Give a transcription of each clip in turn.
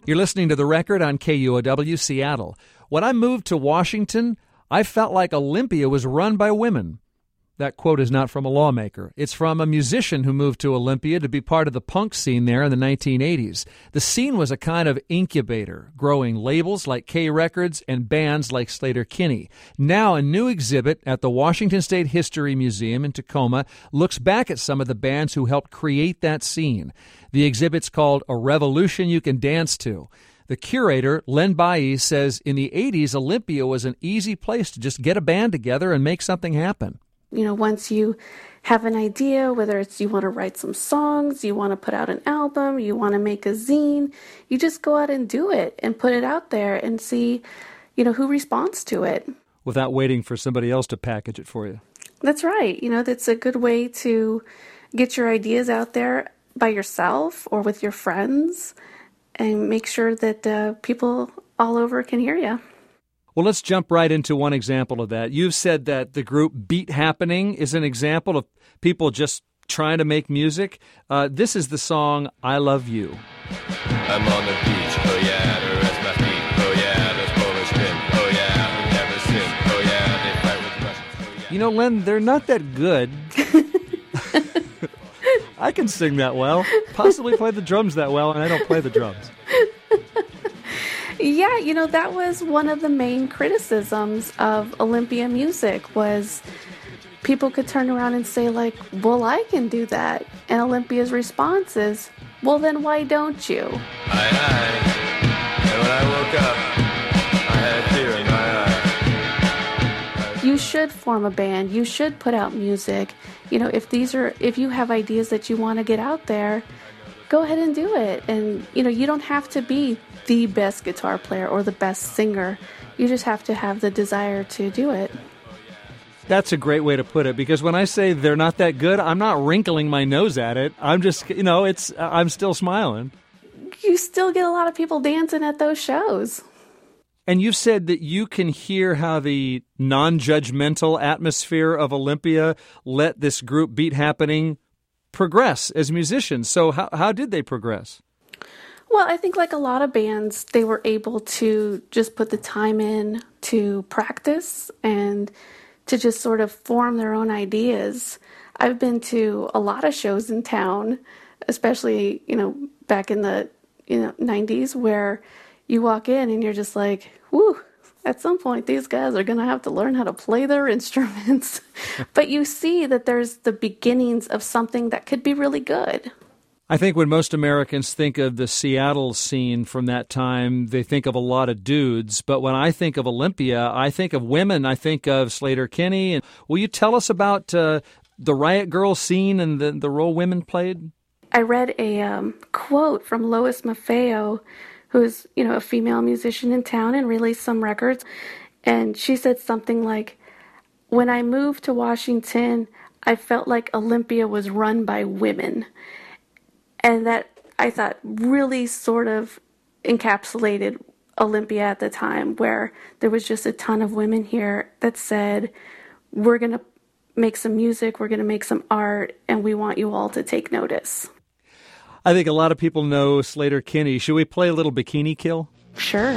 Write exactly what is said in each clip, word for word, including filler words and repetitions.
You're listening to The Record on K U O W Seattle. When I moved to Washington, I felt like Olympia was run by women. That quote is not from a lawmaker. It's from a musician who moved to Olympia to be part of the punk scene there in the nineteen eighties. The scene was a kind of incubator, growing labels like K Records and bands like Sleater-Kinney. Now, a new exhibit at the Washington State History Museum in Tacoma looks back at some of the bands who helped create that scene. The exhibit's called A Revolution You Can Dance To. The curator, Len Bailly, says in the eighties, Olympia was an easy place to just get a band together and make something happen. You know, once you have an idea, whether it's you want to write some songs, you want to put out an album, you want to make a zine, you just go out and do it and put it out there and see, you know, who responds to it. Without waiting for somebody else to package it for you. That's right. You know, that's a good way to get your ideas out there by yourself or with your friends and make sure that uh, people all over can hear you. Well, let's jump right into one example of that. You've said that the group Beat Happening is an example of people just trying to make music. Uh, this is the song I Love You. I'm on the beach, oh yeah, the rest my feet, oh yeah, there's Polish men, oh yeah, we never sin, oh yeah, they fight with Russians, oh yeah. You know, Len, they're not that good. I can sing that well, possibly play the drums that well, and I don't play the drums. Yeah, you know, that was one of the main criticisms of Olympia music was people could turn around and say, like, well, I can do that. And Olympia's response is, well, then why don't you? Aye, aye. And when I woke up, I had a tear in my eye. You should form a band. You should put out music. You know, if these are, if you have ideas that you want to get out there, go ahead and do it. And, you know, you don't have to be the best guitar player or the best singer. You just have to have the desire to do it. That's a great way to put it, because when I say they're not that good, I'm not wrinkling my nose at it. I'm just, you know, it's I'm still smiling. You still get a lot of people dancing at those shows. And you've said that you can hear how the non-judgmental atmosphere of Olympia let this group Beat Happening progress as musicians. So how how did they progress? Well, I think like a lot of bands, they were able to just put the time in to practice and to just sort of form their own ideas. I've been to a lot of shows in town, especially, you know, back in the you know nineties, where you walk in and you're just like, whoo, at some point these guys are going to have to learn how to play their instruments. But you see that there's the beginnings of something that could be really good. I think when most Americans think of the Seattle scene from that time, they think of a lot of dudes. But when I think of Olympia, I think of women. I think of Sleater-Kinney. And will you tell us about uh, the Riot Girl scene and the, the role women played? I read a um, quote from Lois Maffeo, who's, you know, a female musician in town and released some records. And she said something like, when I moved to Washington, I felt like Olympia was run by women. And that, I thought, really sort of encapsulated Olympia at the time, where there was just a ton of women here that said, we're going to make some music, we're going to make some art, and we want you all to take notice. I think a lot of people know Sleater-Kinney. Should we play a little Bikini Kill? Sure.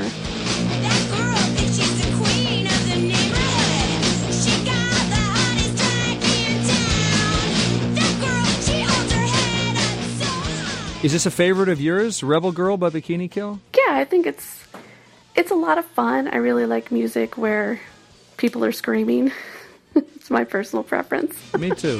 Is this a favorite of yours, Rebel Girl by Bikini Kill? Yeah, I think it's it's a lot of fun. I really like music where people are screaming. It's my personal preference. Me too.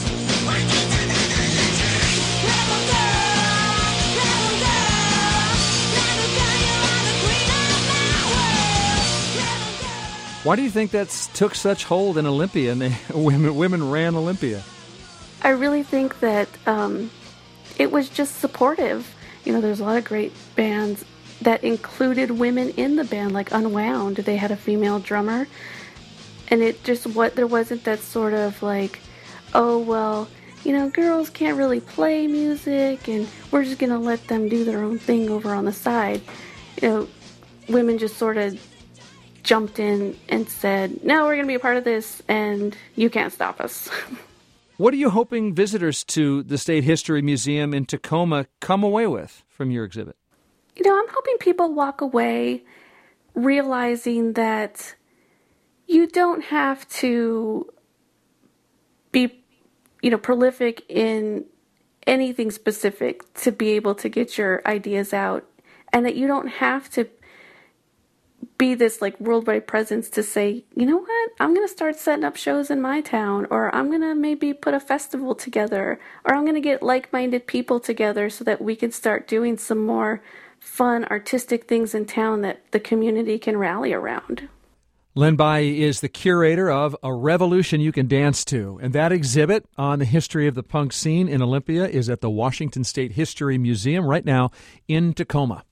Why do you think that took such hold in Olympia and they, women, women ran Olympia? I really think that um, it was just supportive. You know, there's a lot of great bands that included women in the band, like Unwound. They had a female drummer. And it just, what there wasn't that sort of like, oh, well, you know, girls can't really play music and we're just going to let them do their own thing over on the side. You know, women just sort of jumped in and said, no, we're going to be a part of this and you can't stop us. What are you hoping visitors to the State History Museum in Tacoma come away with from your exhibit? you know, I'm hoping people walk away realizing that you don't have to be, you know, prolific in anything specific to be able to get your ideas out, and that you don't have to be this like worldwide presence to say, you know what, I'm going to start setting up shows in my town, or I'm going to maybe put a festival together, or I'm going to get like-minded people together so that we can start doing some more fun artistic things in town that the community can rally around. Len Bai is the curator of A Revolution You Can Dance To, and that exhibit on the history of the punk scene in Olympia is at the Washington State History Museum right now in Tacoma.